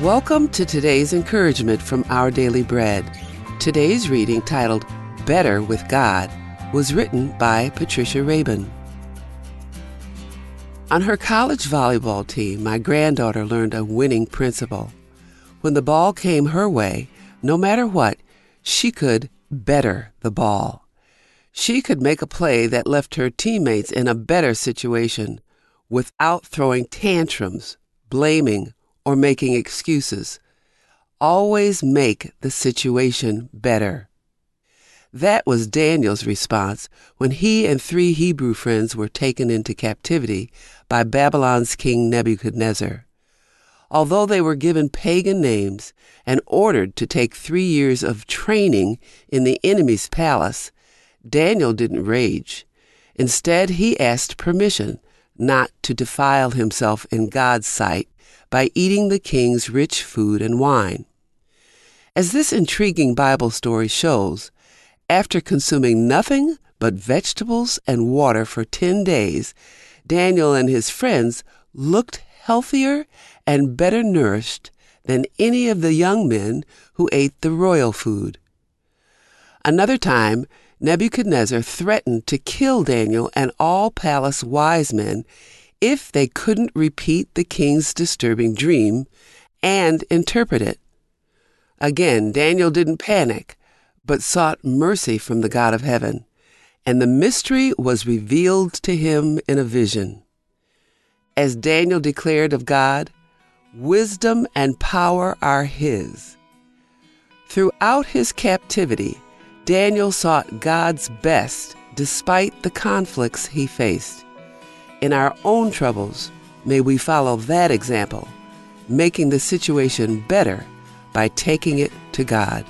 Welcome to today's encouragement from Our Daily Bread. Today's reading, titled Better with God, was written by Patricia Rabin. On her college volleyball team, my granddaughter learned a winning principle. When the ball came her way, no matter what, she could better the ball. She could make a play that left her teammates in a better situation without throwing tantrums, blaming, or making excuses. Always make the situation better. That was Daniel's response when he and 3 Hebrew friends were taken into captivity by Babylon's king Nebuchadnezzar. Although they were given pagan names and ordered to take 3 years of training in the enemy's palace, Daniel didn't rage. Instead, he asked permission not to defile himself in God's sight by eating the king's rich food and wine. As this intriguing Bible story shows, after consuming nothing but vegetables and water for 10 days, Daniel and his friends looked healthier and better nourished than any of the young men who ate the royal food. Another time, Nebuchadnezzar threatened to kill Daniel and all palace wise men if they couldn't repeat the king's disturbing dream and interpret it. Again, Daniel didn't panic, but sought mercy from the God of heaven, and the mystery was revealed to him in a vision. As Daniel declared of God, wisdom and power are his. Throughout his captivity, Daniel sought God's best despite the conflicts he faced. In our own troubles, may we follow that example, making the situation better by taking it to God.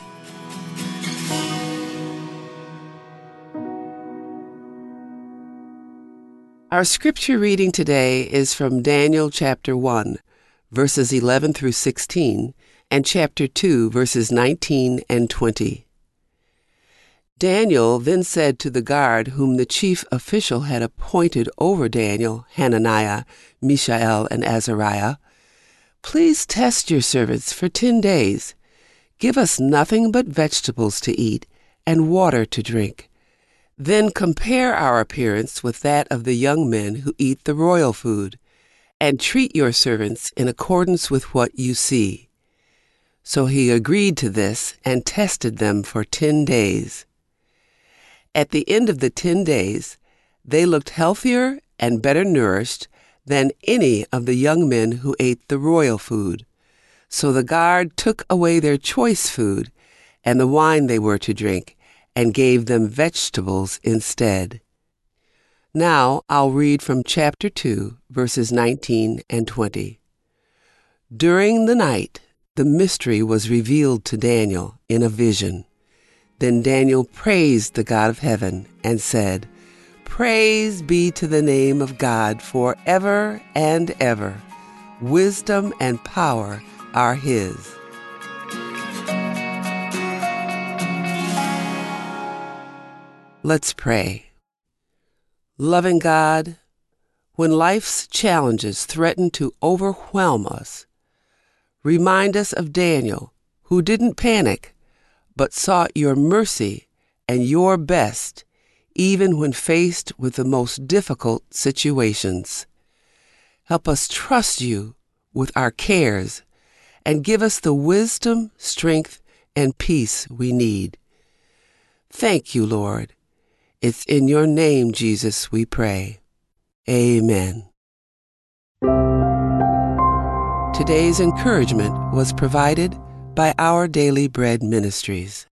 Our scripture reading today is from Daniel chapter 1, verses 11 through 16, and chapter 2, verses 19 and 20. Daniel then said to the guard whom the chief official had appointed over Daniel, Hananiah, Mishael, and Azariah, "Please test your servants for 10 days. Give us nothing but vegetables to eat and water to drink. Then compare our appearance with that of the young men who eat the royal food, and treat your servants in accordance with what you see." So he agreed to this and tested them for 10 days. At the end of the 10 days, they looked healthier and better nourished than any of the young men who ate the royal food. So the guard took away their choice food and the wine they were to drink and gave them vegetables instead. Now I'll read from chapter 2, verses 19 and 20. During the night, the mystery was revealed to Daniel in a vision. Then Daniel praised the God of heaven and said, "Praise be to the name of God forever and ever. Wisdom and power are his." Let's pray. Loving God, when life's challenges threaten to overwhelm us, remind us of Daniel, who didn't panic, but sought your mercy and your best, even when faced with the most difficult situations. Help us trust you with our cares and give us the wisdom, strength, and peace we need. Thank you, Lord. It's in your name, Jesus, we pray. Amen. Today's encouragement was provided by Our Daily Bread Ministries.